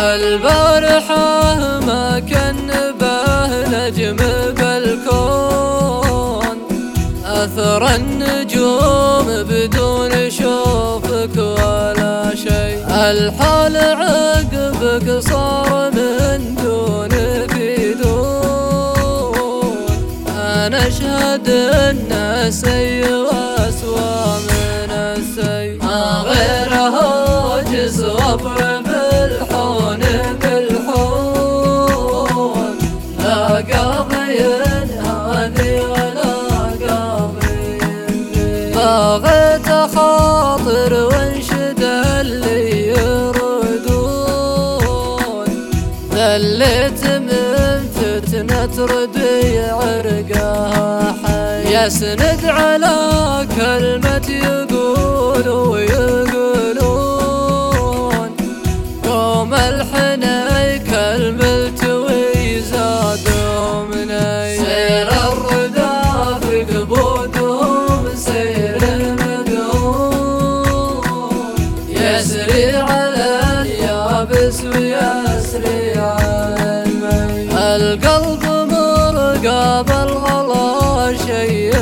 البارحة ما كان به نجم بالكون أثر النجوم بدون شوفك ولا شيء. الحال عقبك صار من دون في دون، أنا أشهد الناس وأسوى من السيء. ما غيره جز وابر بالحون بالحون، لا قاضي هذي ولا قاضي ذي. باغيت خاطر وانشد اللي يردون، ذليت من فتنة ردي عرقها حي. يسند على كلمة يقول ويقولون، قوم الحني كالملتوي زادهم ني. سير الردى في قبودهم سير المدهون، يسري على اليابس ويسري على المي. القلب مرقى بالغلا شيء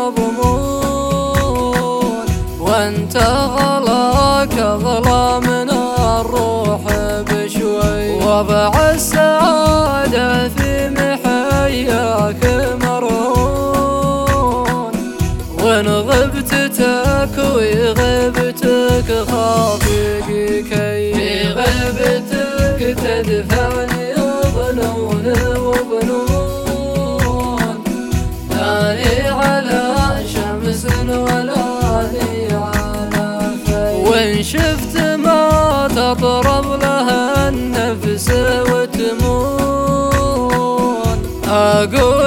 مضمون، وانت غلاك اغلى من الروح بشوي. وضع السعادة في محياك مرهون، وان غبت تكوي غيبتك خافقي كي. في غيبتك تدفعني ظنون وظنون، لاني على شمس ولاني على في. وان شفت ما تطرب لها النفس وتمون، أقول